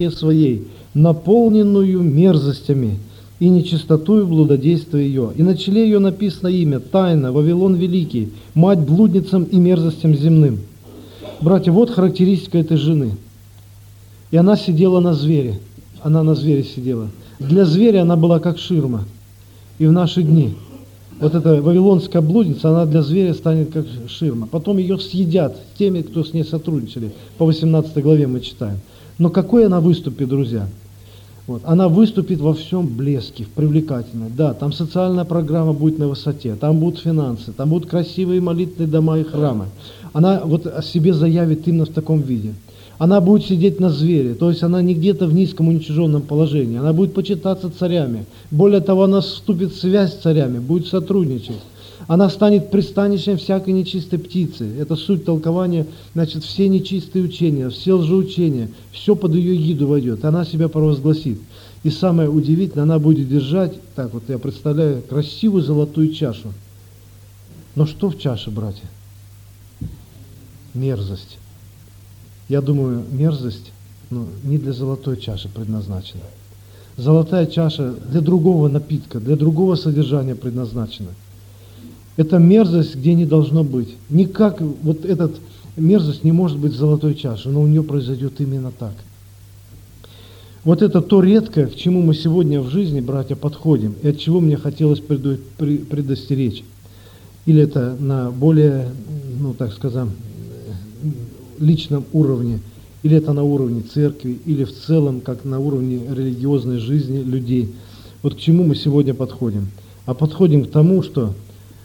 своей, наполненную мерзостями и нечистотою блудодействия ее. И на челе ее написано имя, тайна, Вавилон Великий, мать блудницам и мерзостям земным. Братья, вот характеристика этой жены. И она сидела на звере. Она на звере сидела. Для зверя она была как ширма. И в наши дни вот эта вавилонская блудница, она для зверя станет как ширма. Потом ее съедят теми, кто с ней сотрудничали. По 18 главе мы читаем. Но какой она выступит, друзья? Вот. Она выступит во всем блеске, в привлекательной. Да, там социальная программа будет на высоте, там будут финансы, там будут красивые молитвенные дома и храмы. Она вот о себе заявит именно в таком виде. Она будет сидеть на звере, то есть она не где-то в низком уничиженном положении. Она будет почитаться царями. Более того, она вступит в связь с царями, будет сотрудничать. Она станет пристанищем всякой нечистой птицы. Это суть толкования, значит, все нечистые учения, все лжеучения, все под ее эгиду войдет. Она себя провозгласит. И самое удивительное, она будет держать, так вот я представляю, красивую золотую чашу. Но что в чаше, братья? Мерзость. Я думаю, мерзость не для золотой чаши предназначена. Золотая чаша для другого напитка, для другого содержания предназначена. Это мерзость, где не должно быть. Никак вот эта мерзость не может быть в золотой чаше, но у нее произойдет именно так. Вот это то редкое, к чему мы сегодня в жизни, братья, подходим, и от чего мне хотелось предостеречь. Или это на более, так скажем, личном уровне, или это на уровне церкви, или в целом, как на уровне религиозной жизни людей. Вот к чему мы сегодня подходим? А подходим к тому, что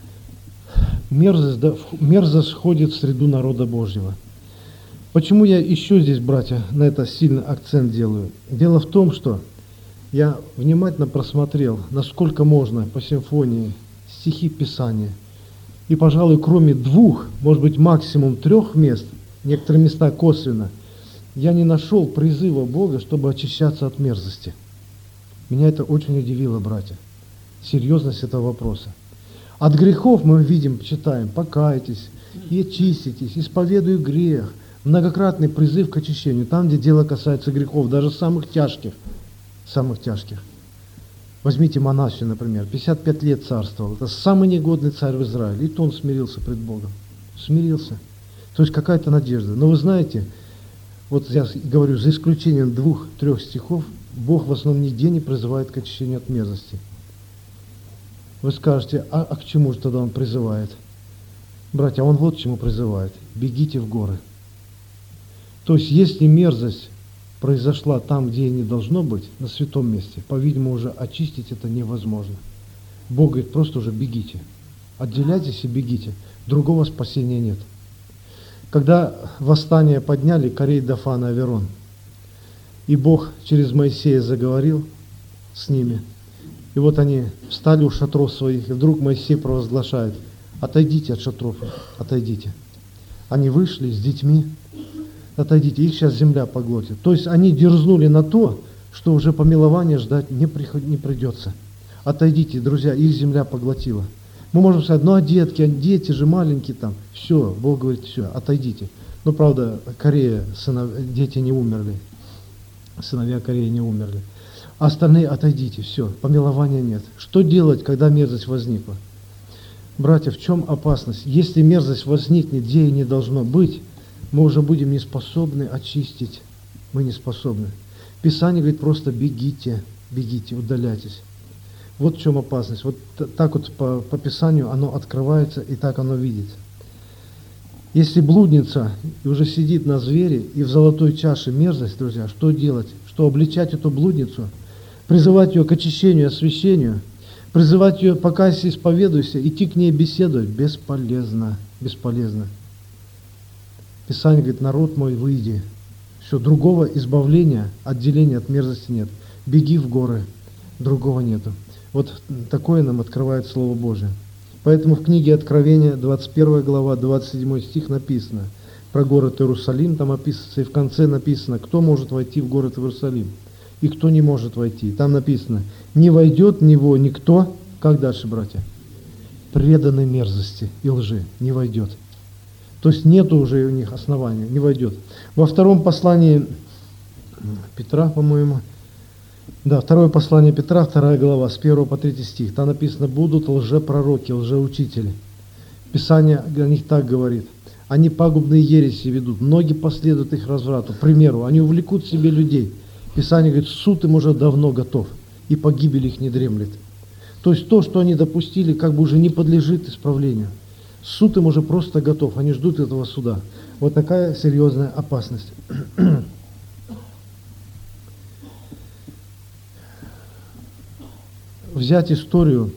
мерзость входит в среду народа Божьего. Почему я еще здесь, братья, на это сильный акцент делаю? Дело в том, что я внимательно просмотрел, насколько можно по симфонии стихи Писания. И, пожалуй, кроме 2, может быть, максимум 3 мест, некоторые места косвенно, я не нашел призыва Бога, чтобы очищаться от мерзости. Меня это очень удивило, братья. Серьезность этого вопроса. От грехов мы видим, читаем, покайтесь и очиститесь, исповедуй грех. Многократный призыв к очищению, там, где дело касается грехов, даже самых тяжких. Возьмите Манасию, например, 55 лет царствовал. Это самый негодный царь в Израиле. И то он смирился пред Богом. Смирился. То есть какая-то надежда. Но вы знаете, вот я говорю, за исключением 2-3 стихов, Бог в основном нигде не призывает к очищению от мерзости. Вы скажете, а к чему же тогда Он призывает? Братья, Он вот к чему призывает. Бегите в горы. То есть, если мерзость произошла там, где и не должно быть, на святом месте, по-видимому, уже очистить это невозможно. Бог говорит, просто уже бегите. Отделяйтесь и бегите. Другого спасения нет. Когда восстание подняли Корей, Дафан и Аверон, и Бог через Моисея заговорил с ними, и вот они встали у шатров своих, и вдруг Моисей провозглашает, отойдите от шатров, отойдите. Они вышли с детьми, отойдите, их сейчас земля поглотит. То есть они дерзнули на то, что уже помилования ждать не придется. Отойдите, друзья, их земля поглотила. Мы можем сказать, а дети же маленькие там. Все, Бог говорит, все, отойдите. Но правда, Корея, дети не умерли. Сыновья Кореи не умерли. А остальные отойдите, все, помилования нет. Что делать, когда мерзость возникла? Братья, в чем опасность? Если мерзость возникнет, где и не должно быть, мы уже будем не способны очистить. Мы не способны. Писание говорит просто бегите, удаляйтесь. Вот в чем опасность. Вот так вот по Писанию оно открывается и так оно видит. Если блудница уже сидит на звере и в золотой чаше мерзость, друзья, что делать? Что обличать эту блудницу? Призывать ее к очищению, освящению? Призывать ее покайся, исповедуйся, идти к ней беседовать? Бесполезно. Писание говорит, народ мой, выйди. Все, другого избавления, отделения от мерзости нет. Беги в горы, другого нету. Вот такое нам открывает Слово Божие. Поэтому в книге Откровения, 21 глава, 27 стих написано про город Иерусалим, там описывается, и в конце написано, кто может войти в город Иерусалим, и кто не может войти. Там написано, не войдет в него никто, как дальше, братья? Преданной мерзости и лжи, не войдет. То есть нету уже у них основания, не войдет. Во втором послании Петра, по-моему. Да, второе послание Петра, 2 глава, с 1 по 3 стих. Там написано: будут лжепророки, лжеучители. Писание о них так говорит: они пагубные ереси ведут, многие последуют их разврату. К примеру, они увлекут себе людей. Писание говорит, суд им уже давно готов, и погибель их не дремлет. То есть то, что они допустили, как бы уже не подлежит исправлению. Суд им уже просто готов, они ждут этого суда. Вот такая серьезная опасность. Взять историю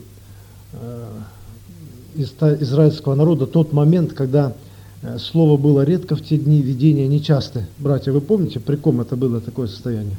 израильского народа, тот момент, когда слово было редко в те дни, видения нечасты. Братья, вы помните, при ком это было такое состояние?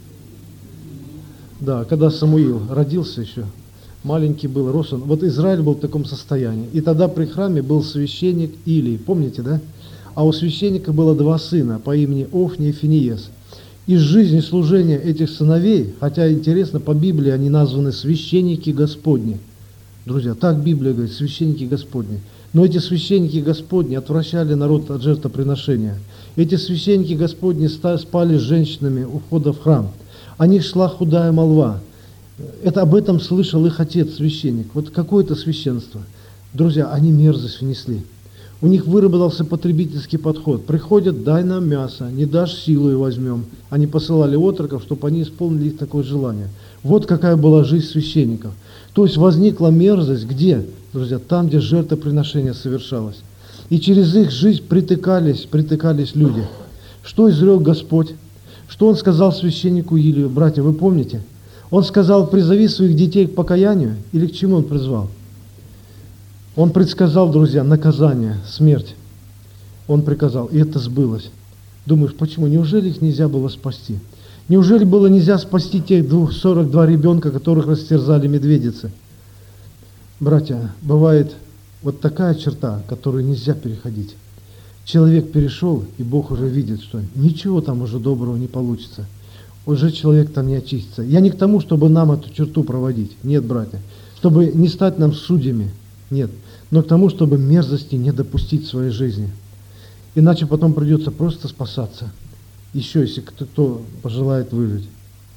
Да, когда Самуил родился еще, маленький был, рос он. Вот Израиль был в таком состоянии. И тогда при храме был священник Илий, помните, да? А у священника было 2 сына по имени Офни и Финиес. Из жизни служения этих сыновей, хотя интересно, по Библии они названы священники Господни. Друзья, так Библия говорит, священники Господни. Но эти священники Господни отвращали народ от жертвоприношения. Эти священники Господни спали с женщинами у входа в храм. О них шла худая молва. Это об этом слышал их отец, священник. Вот какое-то священство. Друзья, они мерзость внесли. У них выработался потребительский подход. Приходят, дай нам мясо, не дашь, силой возьмем. Они посылали отроков, чтобы они исполнили их такое желание. Вот какая была жизнь священников. То есть возникла мерзость где? Друзья, там, где жертвоприношение совершалось. И через их жизнь притыкались люди. Что изрек Господь? Что Он сказал священнику Илию? Братья, вы помните? Он сказал, призови своих детей к покаянию, или к чему Он призвал? Он предсказал, друзья, наказание, смерть. Он приказал, и это сбылось. Думаешь, почему? Неужели их нельзя было спасти? Неужели было нельзя спасти тех 42 ребенка, которых растерзали медведицы? Братья, бывает вот такая черта, которую нельзя переходить. Человек перешел, и Бог уже видит, что ничего там уже доброго не получится. Уже человек там не очистится. Я не к тому, чтобы нам эту черту проводить. Нет, братья. Чтобы не стать нам судьями. Нет. Но к тому, чтобы мерзости не допустить в своей жизни. Иначе потом придется просто спасаться. Еще, если кто пожелает выжить.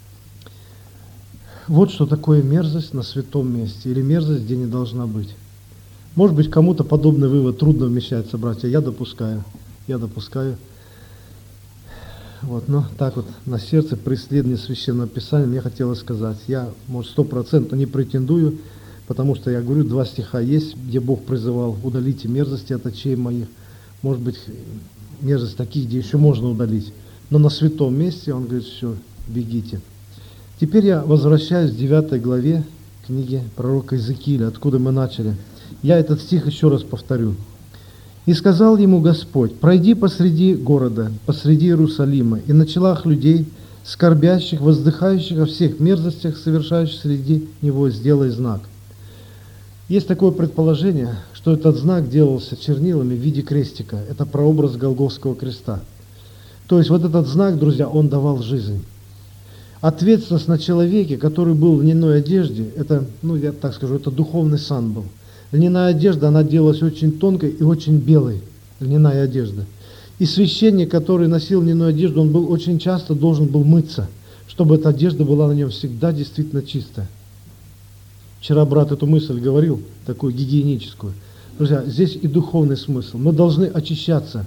Вот что такое мерзость на святом месте. Или мерзость, где не должна быть. Может быть, кому-то подобный вывод трудно вмещается, братья. Я допускаю. Вот, но так вот на сердце при исследовании Священного Писания мне хотелось сказать. Я, может, 100% не претендую, потому что я говорю, 2 стиха есть, где Бог призывал: удалите мерзости от очей моих. Может быть, мерзость таких, где еще можно удалить. Но на святом месте Он говорит, все, бегите. Теперь я возвращаюсь к 9 главе книги пророка Иезекииля, откуда мы начали. Я этот стих еще раз повторю. «И сказал ему Господь: пройди посреди города, посреди Иерусалима, и на челах людей, скорбящих, воздыхающих о всех мерзостях, совершающих среди него, сделай знак». Есть такое предположение, что этот знак делался чернилами в виде крестика. Это прообраз Голгофского креста. То есть вот этот знак, друзья, он давал жизнь. Ответственность на человеке, который был в льняной одежде, это, я так скажу, это духовный сан был. Льняная одежда, она делалась очень тонкой и очень белой, льняная одежда. И священник, который носил льняную одежду, он был очень часто должен был мыться, чтобы эта одежда была на нем всегда действительно чистая. Вчера брат эту мысль говорил, такую гигиеническую. Друзья, здесь и духовный смысл. Мы должны очищаться.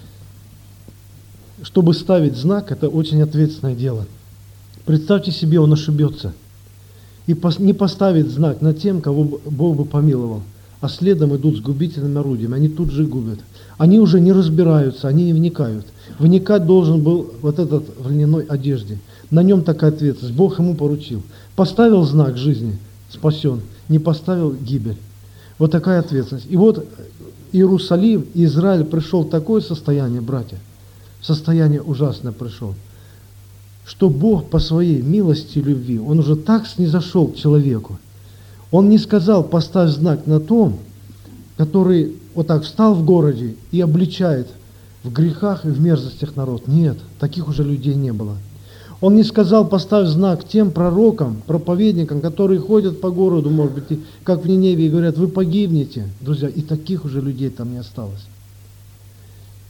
Чтобы ставить знак, это очень ответственное дело. Представьте себе, он ошибется. И не поставит знак над тем, кого Бог бы помиловал. А следом идут с губительными орудиями. Они тут же губят. Они уже не разбираются, они не вникают. Вникать должен был вот этот в льняной одежде. На нем такая ответственность. Бог ему поручил. Поставил знак жизни, спасен. Не поставил — гибель. Вот такая ответственность. И вот Иерусалим, Израиль пришел в такое состояние, братья. В состояние ужасное пришел. Что Бог по своей милости и любви, Он уже так снизошел к человеку. Он не сказал: поставь знак на том, который вот так встал в городе и обличает в грехах и в мерзостях народ. Нет, таких уже людей не было. Он не сказал: поставь знак тем пророкам, проповедникам, которые ходят по городу, может быть, как в Ниневии, и говорят: вы погибнете. Друзья, и таких уже людей там не осталось.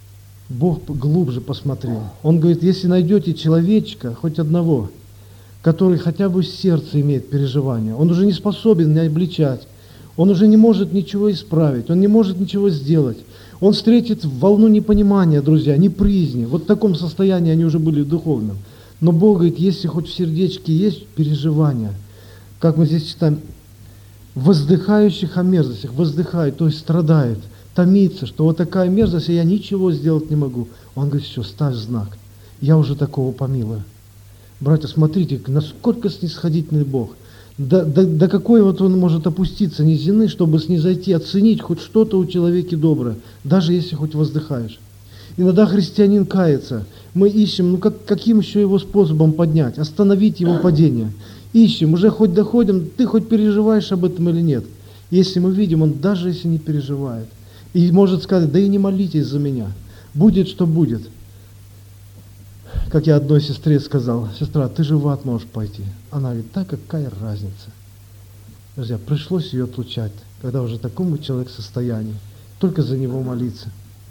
Бог глубже посмотрел. Он говорит, если найдете человечка, хоть одного, который хотя бы в сердце имеет переживания, он уже не способен меня обличать, он уже не может ничего исправить, он не может ничего сделать. Он встретит волну непонимания, друзья, неприязни. Вот в таком состоянии они уже были в духовном. Но Бог говорит, если хоть в сердечке есть переживания, как мы здесь читаем, воздыхающих о мерзостях, воздыхает, то есть страдает, томится, что вот такая мерзость, и я ничего сделать не могу. Он говорит, все, ставь знак, я уже такого помилую. Братья, смотрите, насколько снисходительный Бог. До какой вот Он может опуститься низины, чтобы снизойти, оценить хоть что-то у человека доброе, даже если хоть воздыхаешь. Иногда христианин кается. Мы ищем, каким еще его способом поднять, остановить его падение. Ищем, уже хоть доходим, ты хоть переживаешь об этом или нет. Если мы видим, он даже если не переживает. И может сказать, да и не молитесь за меня. Будет, что будет. Как я одной сестре сказал, сестра, ты же в ад можешь пойти. Она говорит, да какая разница. Друзья, пришлось ее отлучать, когда уже такому человек состоянии. Только за него молиться.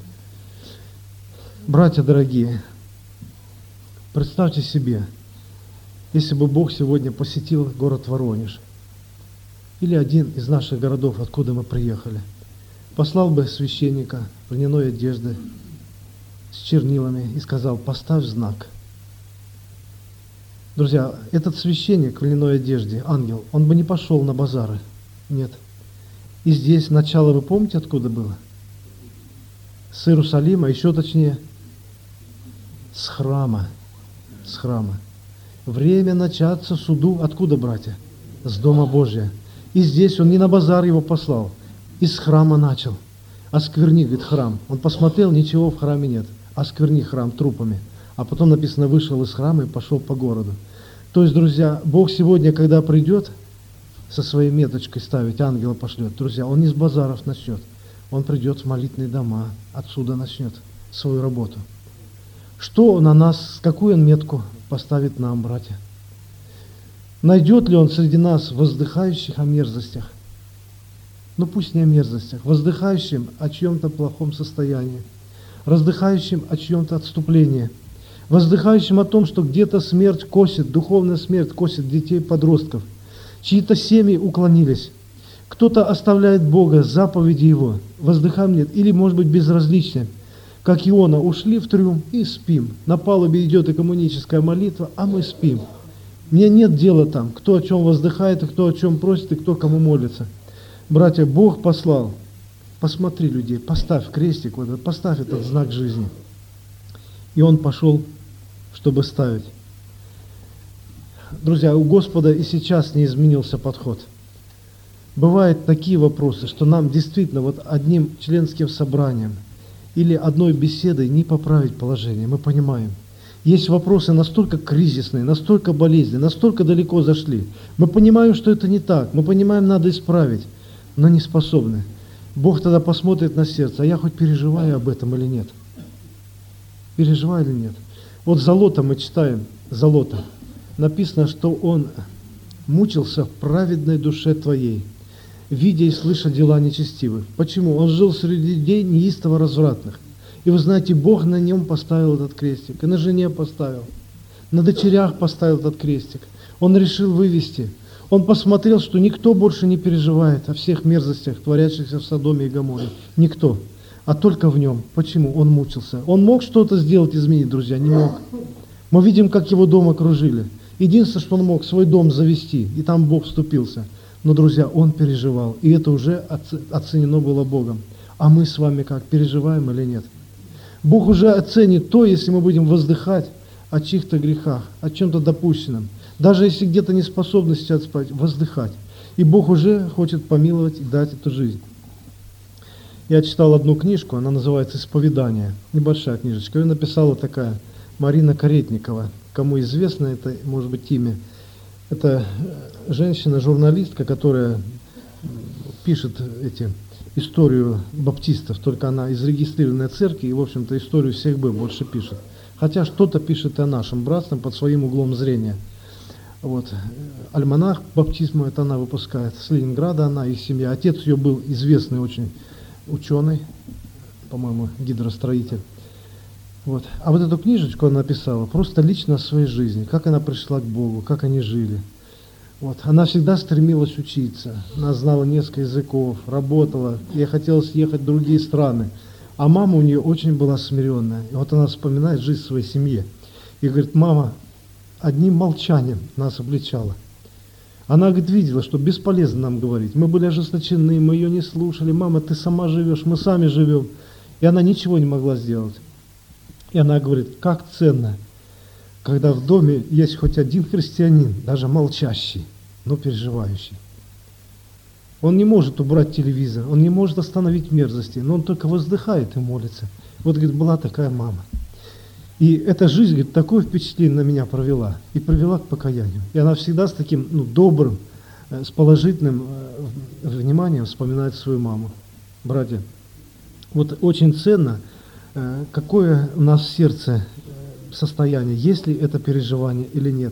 Братья дорогие, представьте себе, если бы Бог сегодня посетил город Воронеж, или один из наших городов, откуда мы приехали, послал бы священника в льняной одежде, с чернилами и сказал, поставь знак. Друзья, этот священник в льняной одежде, ангел, он бы не пошел на базары. Нет. И здесь начало, вы помните, откуда было? С Иерусалима, еще точнее, с храма. С храма. Время начаться суду, откуда, братья? С Дома Божия. И здесь он не на базар его послал, из храма начал. Оскверни, говорит, храм. Он посмотрел, ничего в храме нет. Оскверни храм трупами. А потом написано, вышел из храма и пошел по городу. То есть, друзья, Бог сегодня, когда придет, со своей меточкой ставить, ангела пошлет, друзья, Он не с базаров начнет. Он придет в молитвенные дома, отсюда начнет свою работу. Что на нас, какую Он метку поставит нам, братья? Найдет ли Он среди нас воздыхающих о мерзостях? Ну пусть не о мерзостях, воздыхающим о чьем-то плохом состоянии, воздыхающим о чьем-то отступлении, воздыхающим о том, что где-то смерть косит, духовная смерть косит детей, подростков, чьи-то семьи уклонились, кто-то оставляет Бога, заповеди Его, воздыхаем нет, или может быть безразличие, как Иона, ушли в трюм и спим, на палубе идет экуменическая молитва, а мы спим. Мне нет дела там, кто о чем воздыхает, и кто о чем просит, и кто кому молится. Братья, Бог послал. Посмотри людей, поставь крестик, поставь этот знак жизни. И он пошел, чтобы ставить. Друзья, у Господа и сейчас не изменился подход. Бывают такие вопросы, что нам действительно вот одним членским собранием или одной беседой не поправить положение. Мы понимаем. Есть вопросы настолько кризисные, настолько болезненные, настолько далеко зашли. Мы понимаем, что это не так. Мы понимаем, надо исправить, но не способны. Бог тогда посмотрит на сердце, а я хоть переживаю об этом или нет? Переживаю или нет? Вот за Лота мы читаем, за Лота. Написано, что он мучился в праведной душе твоей, видя и слыша дела нечестивых. Почему? Он жил среди людей неистово развратных. И вы знаете, Бог на нем поставил этот крестик, и на жене поставил, на дочерях поставил этот крестик. Он решил вывести. Он посмотрел, что никто больше не переживает о всех мерзостях, творящихся в Содоме и Гоморе. Никто. А только в нем. Почему? Он мучился. Он мог что-то сделать, изменить, друзья? Не мог. Мы видим, как его дом окружили. Единственное, что он мог, свой дом завести, и там Бог вступился. Но, друзья, он переживал, и это уже оценено было Богом. А мы с вами как, переживаем или нет? Бог уже оценит то, если мы будем воздыхать о чьих-то грехах, о чем-то допущенном. Даже если где-то неспособность отспать, воздыхать. И Бог уже хочет помиловать и дать эту жизнь. Я читал одну книжку, она называется «Исповедание». Небольшая книжечка. Ее написала такая Марина Каретникова. Кому известно это, может быть, имя. Это женщина-журналистка, которая пишет историю баптистов, только она из регистрированной церкви, и, в общем-то, историю всех больше пишет. Хотя что-то пишет и о нашем братстве под своим углом зрения. Вот. Альманах баптизма, это она выпускает. С Ленинграда она, их семья. Отец ее был известный очень ученый, по-моему, гидростроитель. Вот. А вот эту книжечку она написала просто лично о своей жизни, как она пришла к Богу, как они жили. Вот. Она всегда стремилась учиться, она знала несколько языков, работала, ей хотелось ехать в другие страны. А мама у нее очень была смиренная. И вот она вспоминает жизнь в своей семье. И говорит, мама одним молчанием нас обличала. Она, говорит, видела, что бесполезно нам говорить. Мы были ожесточены, мы ее не слушали. Мама, ты сама живешь, мы сами живем. И она ничего не могла сделать. И она говорит, как ценно, когда в доме есть хоть один христианин, даже молчащий, но переживающий. Он не может убрать телевизор, он не может остановить мерзости, но он только воздыхает и молится. Вот, говорит, была такая мама. И эта жизнь, говорит, такое впечатление на меня провела, и привела к покаянию. И она всегда с таким добрым, с положительным вниманием вспоминает свою маму. Братья, вот очень ценно, какое у нас в сердце состояние, есть ли это переживание или нет.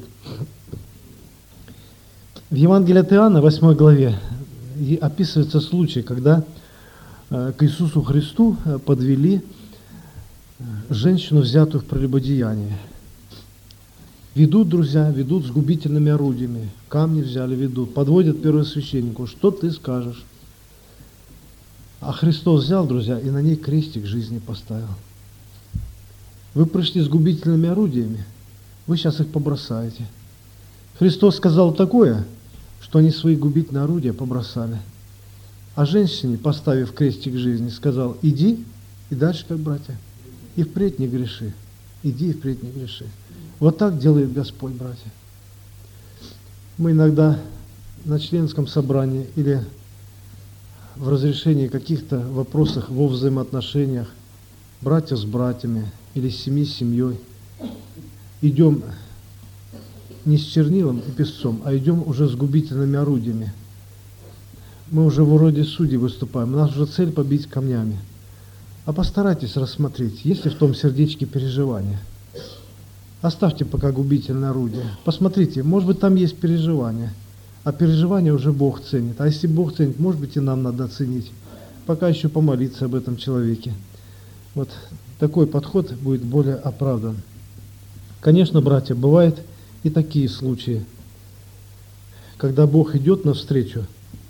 В Евангелии от Иоанна, 8 главе, описывается случай, когда к Иисусу Христу подвели женщину, взятую в прелюбодеянии. Ведут, друзья, ведут с губительными орудиями, камни взяли, ведут, подводят первосвященнику, что ты скажешь? А Христос взял, друзья, и на ней крестик жизни поставил. Вы пришли с губительными орудиями, вы сейчас их побросаете. Христос сказал такое, что они свои губительные орудия побросали. А женщине, поставив крестик жизни, сказал, иди, и дальше как братья, и впредь не греши. Иди и впредь не греши. Вот так делает Господь, братья. Мы иногда на членском собрании или в разрешении каких-то вопросов во взаимоотношениях братья с братьями или семьи с семьей идем не с чернилом и песцом, а идем уже с губительными орудиями. Мы уже вроде судей выступаем, у нас уже цель побить камнями. А постарайтесь рассмотреть, есть ли в том сердечке переживания. Оставьте пока губительное орудие. Посмотрите, может быть, там есть переживания. А переживания уже Бог ценит. А если Бог ценит, может быть, и нам надо оценить. Пока еще помолиться об этом человеке. Вот такой подход будет более оправдан. Конечно, братья, бывают и такие случаи, когда Бог идет навстречу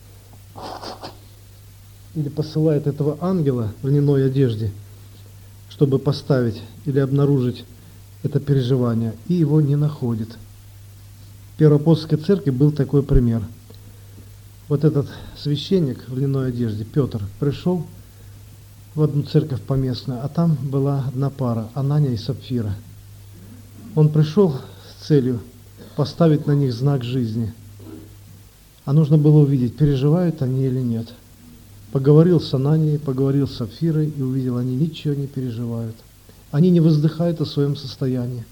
или посылает этого ангела в льняной одежде, чтобы поставить или обнаружить это переживание, и его не находит. В Первоапостольской церкви был такой пример. Вот этот священник в льняной одежде, Петр, пришел в одну церковь поместную, а там была одна пара, Анания и Сапфира. Он пришел с целью поставить на них знак жизни. А нужно было увидеть, переживают они или нет. Поговорил с Ананией, поговорил с Сапфирой и увидел, они ничего не переживают. Они не воздыхают о своем состоянии.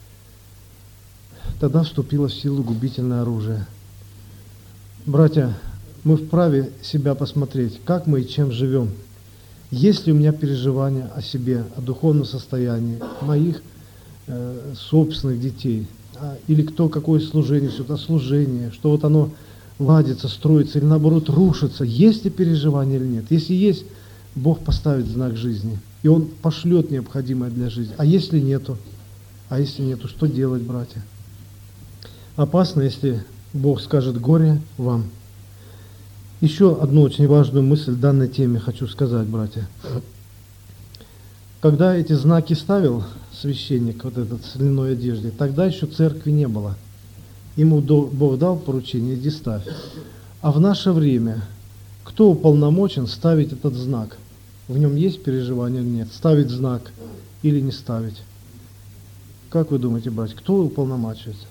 Тогда вступило в силу губительное оружие. Братья, мы вправе себя посмотреть, как мы и чем живем. Есть ли у меня переживания о себе, о духовном состоянии моих собственных детей, или кто какое служение, что-то служение, что вот оно ладится, строится или наоборот рушится, есть ли переживание или нет. Если есть, Бог поставит знак жизни, и Он пошлет необходимое для жизни. А если нету, что делать, братья? Опасно, если Бог скажет горе вам. Еще одну очень важную мысль в данной теме хочу сказать, братья. Когда эти знаки ставил священник, вот этот с льняной одежде, тогда еще церкви не было. Ему Бог дал поручение, иди ставь. А в наше время кто уполномочен ставить этот знак? В нем есть переживание или нет? Ставить знак или не ставить? Как вы думаете, братья, кто уполномачивается?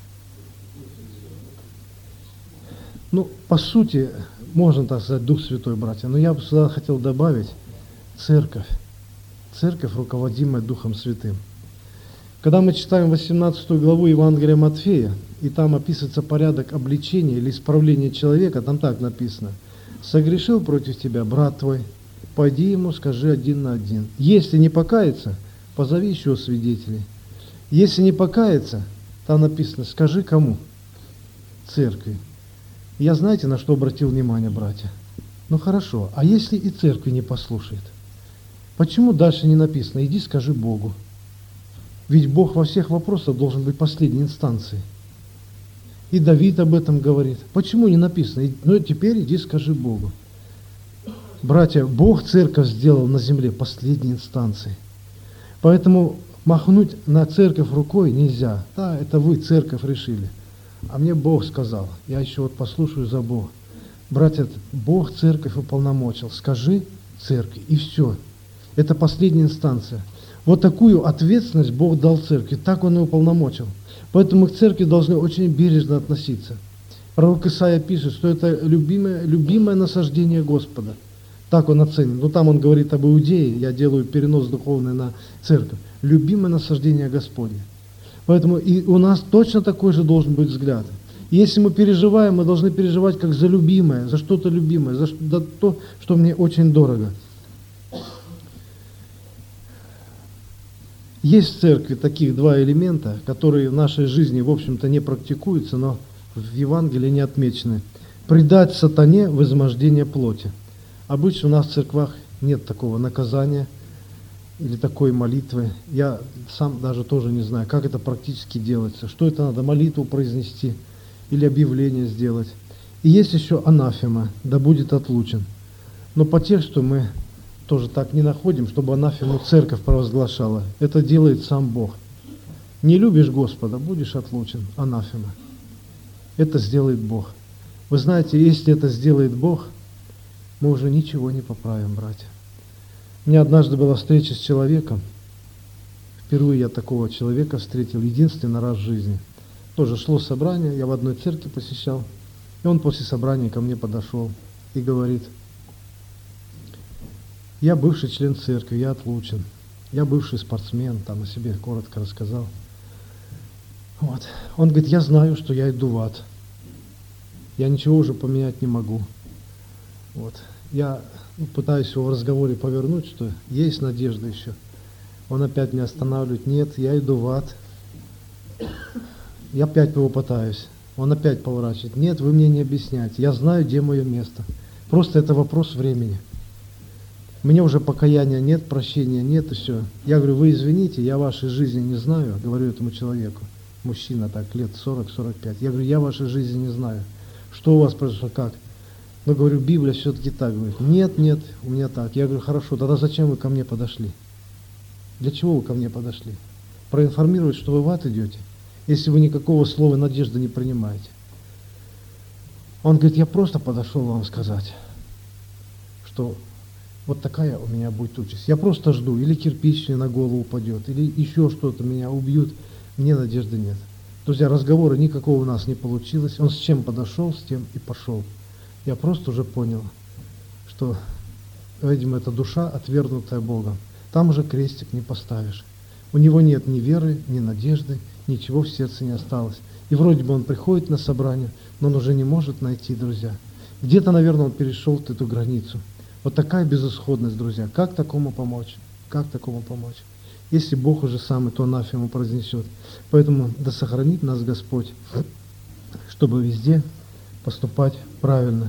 По сути, можно так сказать, Дух Святой, братья, но я бы сюда хотел добавить церковь. Церковь, руководимая Духом Святым. Когда мы читаем 18 главу Евангелия Матфея, и там описывается порядок обличения или исправления человека, там так написано: «Согрешил против тебя брат твой, пойди ему, скажи один на один. Если не покается, позови еще свидетелей. Если не покается, там написано, скажи кому? Церкви». Я знаете, на что обратил внимание, братья? Хорошо, а если и церкви не послушает? Почему дальше не написано, иди скажи Богу? Ведь Бог во всех вопросах должен быть последней инстанцией. И Давид об этом говорит. Почему не написано? Ну, теперь иди скажи Богу. Братья, Бог церковь сделал на земле последней инстанцией. Поэтому махнуть на церковь рукой нельзя. Да, это вы, церковь, решили. А мне Бог сказал. Я еще вот послушаю за Бога. Братья, Бог церковь уполномочил. Скажи церкви, и все. Это последняя инстанция. Вот такую ответственность Бог дал церкви. Так Он и уполномочил. Поэтому мы к церкви должны очень бережно относиться. Пророк Исаия пишет, что это любимое насаждение Господа. Так он оценен. Но там он говорит об Иудее, я делаю перенос духовный на церковь. Любимое насаждение Господне. Поэтому и у нас точно такой же должен быть взгляд. Если мы переживаем, мы должны переживать как за любимое, за что-то любимое, за то, что мне очень дорого. Есть в церкви таких два элемента, которые в нашей жизни, в общем-то, не практикуются, но в Евангелии не отмечены. Предать сатане в измождение плоти. Обычно у нас в церквах нет такого наказания или такой молитвы. Я сам даже тоже не знаю, как это практически делается. Что это надо, молитву произнести или объявление сделать. И есть еще анафема, да будет отлучен. Но по тексту мы тоже так не находим, чтобы анафему церковь провозглашала. Это делает сам Бог. Не любишь Господа, будешь отлучен, анафема. Это сделает Бог. Вы знаете, если это сделает Бог, мы уже ничего не поправим, братья. У меня однажды была встреча с человеком. Впервые я такого человека встретил, единственный раз в жизни. Тоже шло собрание, я в одной церкви посещал. И он после собрания ко мне подошел и говорит: я бывший член церкви, я отлучен. Я бывший спортсмен, там о себе коротко рассказал. Вот. Он говорит: я знаю, что я иду в ад. Я ничего уже поменять не могу. Вот. Я пытаюсь его в разговоре повернуть, что есть надежда еще. Он опять меня останавливает: нет, я иду в ад. Я опять его пытаюсь. Он опять поворачивает: нет, вы мне не объясняете. Я знаю, где мое место. Просто это вопрос времени. Мне уже покаяния нет, прощения нет, и все. Я говорю: вы извините, я вашей жизни не знаю, говорю этому человеку. Мужчина так, лет 40-45. Я говорю: я вашей жизни не знаю. Что у вас произошло, как? Но говорю, Библия все-таки так говорит. Нет, у меня так. Я говорю: хорошо, тогда зачем вы ко мне подошли? Для чего вы ко мне подошли? Проинформировать, что вы в ад идете, если вы никакого слова надежды не принимаете. Он говорит: я просто подошел вам сказать, что вот такая у меня будет участь. Я просто жду, или кирпич мне на голову упадет, или еще что-то, меня убьют, мне надежды нет. Друзья, разговора никакого у нас не получилось. Он с чем подошел, с тем и пошел. Я просто уже понял, что, видимо, это душа, отвергнутая Богом. Там уже крестик не поставишь. У него нет ни веры, ни надежды, ничего в сердце не осталось. И вроде бы он приходит на собрание, но он уже не может найти, друзья. Где-то, наверное, он перешел эту границу. Вот такая безысходность, друзья. Как такому помочь? Как такому помочь? Если Бог уже сам эту анафему произнесет. Поэтому да сохранит нас Господь, чтобы везде поступать правильно.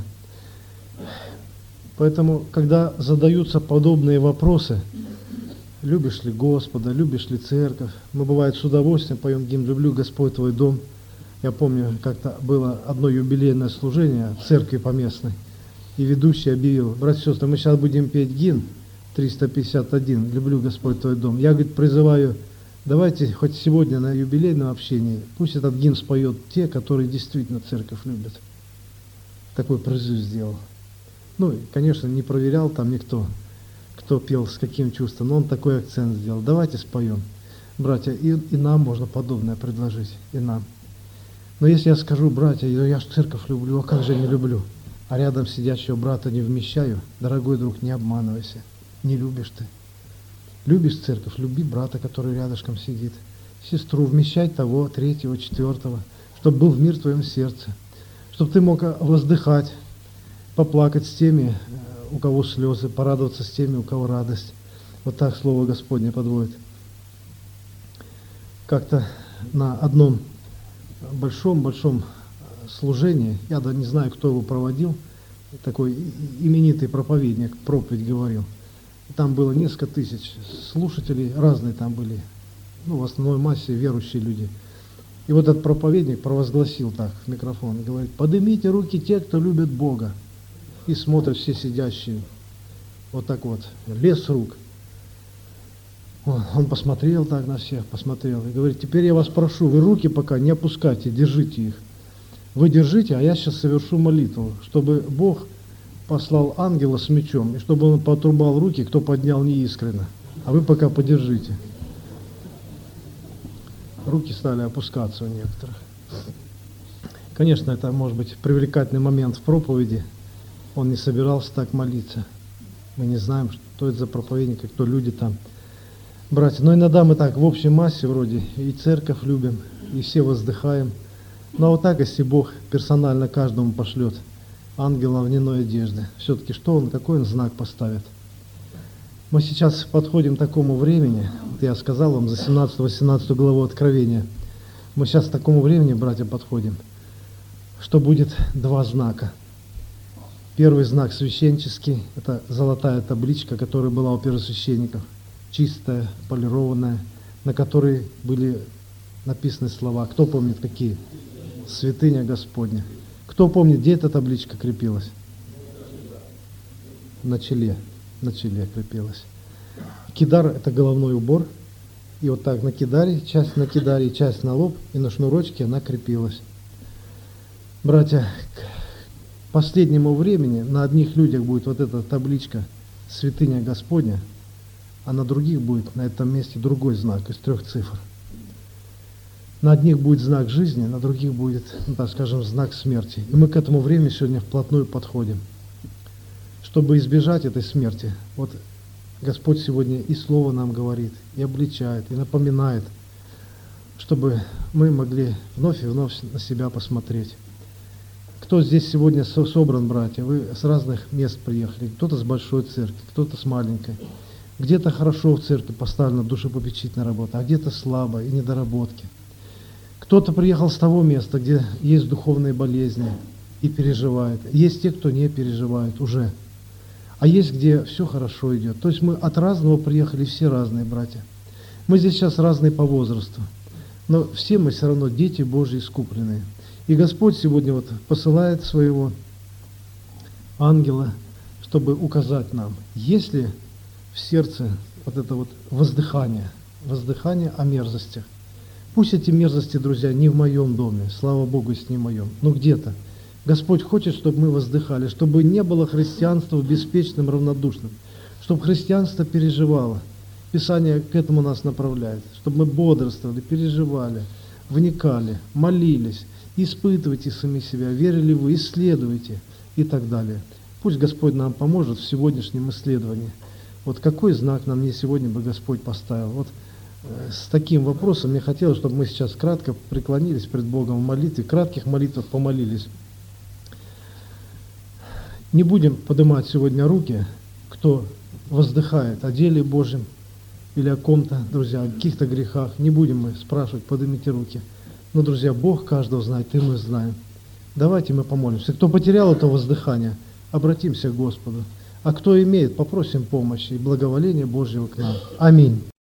Поэтому, когда задаются подобные вопросы, любишь ли Господа, любишь ли церковь, мы, бывает, с удовольствием поем гимн «Люблю, Господь, Твой дом». Я помню, как-то было одно юбилейное служение в церкви поместной, и ведущий объявил: братья и сестры, мы сейчас будем петь гимн 351 «Люблю, Господь, Твой дом». Я, говорит, призываю, давайте хоть сегодня на юбилейном общении, пусть этот гимн споет те, которые действительно церковь любят. Такой призыв сделал. Ну, конечно, не проверял там никто, кто пел с каким чувством, но он такой акцент сделал. Давайте споем, братья, и нам можно подобное предложить, и нам. Но если я скажу: братья, я ж церковь люблю, а как же не люблю, а рядом сидящего брата не вмещаю, дорогой друг, не обманывайся, не любишь ты. Любишь церковь, люби брата, который рядышком сидит, сестру, вмещай того, третьего, четвертого, чтобы был мир в твоем сердце, чтобы ты мог воздыхать, поплакать с теми, у кого слезы, порадоваться с теми, у кого радость. Вот так Слово Господне подводит. Как-то на одном большом служении, я даже не знаю, кто его проводил, такой именитый проповедник, проповедь говорил. Там было несколько тысяч слушателей, разные там были ну, в основной массе верующие люди. И вот этот проповедник провозгласил так в микрофон, говорит: поднимите руки те, кто любит Бога. И смотрят все сидящие, вот так вот, лес рук. Он посмотрел так на всех, посмотрел и говорит: теперь я вас прошу, вы руки пока не опускайте, держите их. Вы держите, а я сейчас совершу молитву, чтобы Бог послал ангела с мечом, и чтобы он поотрубал руки, кто поднял неискренно. А вы пока подержите. Руки стали опускаться у некоторых. Конечно, это может быть привлекательный момент в проповеди. Он не собирался так молиться. Мы не знаем, что это за проповедник, и кто люди там. Братья, но иногда мы так в общей массе вроде и церковь любим, и все воздыхаем. Но вот так, если Бог персонально каждому пошлет ангела в льняной одежде, все-таки что он, какой он знак поставит? Мы сейчас подходим к такому времени, вот я сказал вам за 17-18 главу Откровения, мы сейчас к такому времени, братья, подходим, что будет два знака. Первый знак священнический, это золотая табличка, которая была у первосвященников, чистая, полированная, на которой были написаны слова. Кто помнит какие? Святыня Господня. Кто помнит, где эта табличка крепилась? На челе крепилась. Кидар – это головной убор, и вот так на кидаре, часть на лоб, и на шнурочке она крепилась. Братья, к последнему времени на одних людях будет вот эта табличка «Святыня Господня», а на других будет на этом месте другой знак из 3 цифр. На одних будет знак жизни, на других будет, ну, так скажем, знак смерти. И мы к этому времени сегодня вплотную подходим. Чтобы избежать этой смерти, вот Господь сегодня и Слово нам говорит, и обличает, и напоминает, чтобы мы могли вновь и вновь на себя посмотреть. Кто здесь сегодня собран, братья? Вы с разных мест приехали. Кто-то с большой церкви, кто-то с маленькой. Где-то хорошо в церкви поставлена душепопечительная работа, а где-то слабо и недоработки. Кто-то приехал с того места, где есть духовные болезни и переживает. Есть те, кто не переживает уже. А есть, где все хорошо идет. То есть мы от разного приехали, все разные, братья. Мы здесь сейчас разные по возрасту. Но все мы все равно дети Божьи искупленные. И Господь сегодня вот посылает своего ангела, чтобы указать нам, есть ли в сердце вот это вот воздыхание о мерзостях. Пусть эти мерзости, друзья, не в моем доме, слава Богу, если не в моем, но где-то. Господь хочет, чтобы мы воздыхали, чтобы не было христианства беспечным, равнодушным, чтобы христианство переживало. Писание к этому нас направляет, чтобы мы бодрствовали, переживали, вникали, молились, испытывайте сами себя, верили вы, исследуйте и так далее. Пусть Господь нам поможет в сегодняшнем исследовании. Вот какой знак нам не сегодня бы Господь поставил? Вот с таким вопросом мне хотелось, чтобы мы сейчас кратко преклонились пред Богом в молитве, в кратких молитвах помолились. Не будем поднимать сегодня руки, кто воздыхает о деле Божьем или о ком-то, друзья, о каких-то грехах. Не будем мы спрашивать, поднимите руки. Но, друзья, Бог каждого знает, и мы знаем. Давайте мы помолимся. Кто потерял это воздыхание, обратимся к Господу. А кто имеет, попросим помощи и благоволения Божьего к нам. Аминь.